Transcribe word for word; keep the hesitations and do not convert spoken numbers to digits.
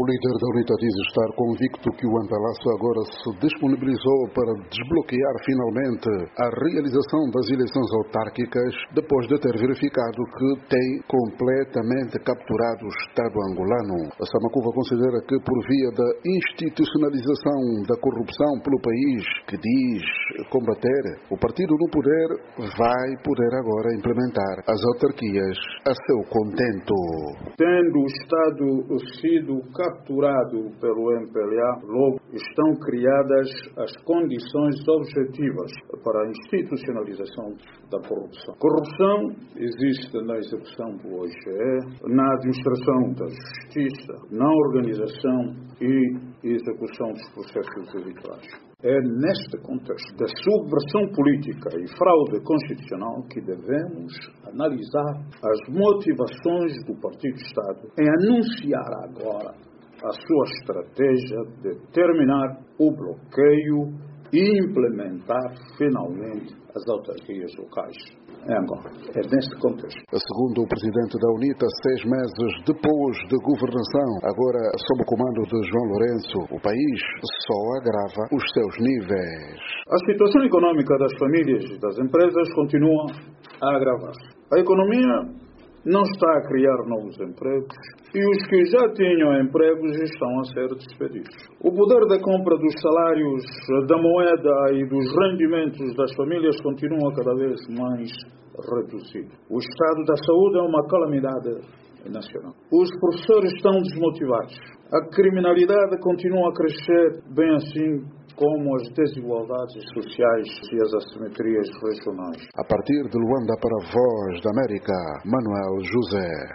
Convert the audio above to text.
O líder da UNITA diz estar convicto que o M P L A C agora se disponibilizou para desbloquear finalmente a realização das eleições autárquicas depois de ter verificado que tem completamente capturado o Estado angolano. A Samakuva considera que por via da institucionalização da corrupção pelo país, que diz combater, o partido no poder vai poder agora implementar as autarquias a seu contento. Tendo o Estado sido capturado pelo M P L A, logo estão criadas as condições objetivas para a institucionalização da corrupção. Corrupção existe na execução do O I G E, na administração da justiça, na organização e execução dos processos eleitorais. É neste contexto da subversão política e fraude constitucional que devemos analisar as motivações do Partido Estado em anunciar agora a sua estratégia de terminar o bloqueio e implementar finalmente as autarquias locais em Angola. É neste contexto. Segundo o presidente da UNITA, seis meses depois de governação, agora sob o comando de João Lourenço, o país só agrava os seus níveis. A situação econômica das famílias e das empresas continua a agravar-se. A economia não está a criar novos empregos e os que já tinham empregos estão a ser despedidos. O poder da compra dos salários, da moeda e dos rendimentos das famílias continua cada vez mais reduzido. O estado da saúde é uma calamidade nacional. Os professores estão desmotivados. A criminalidade continua a crescer, bem assim como as desigualdades sociais e as assimetrias regionais. A partir de Luanda para a Voz da América, Manuel José.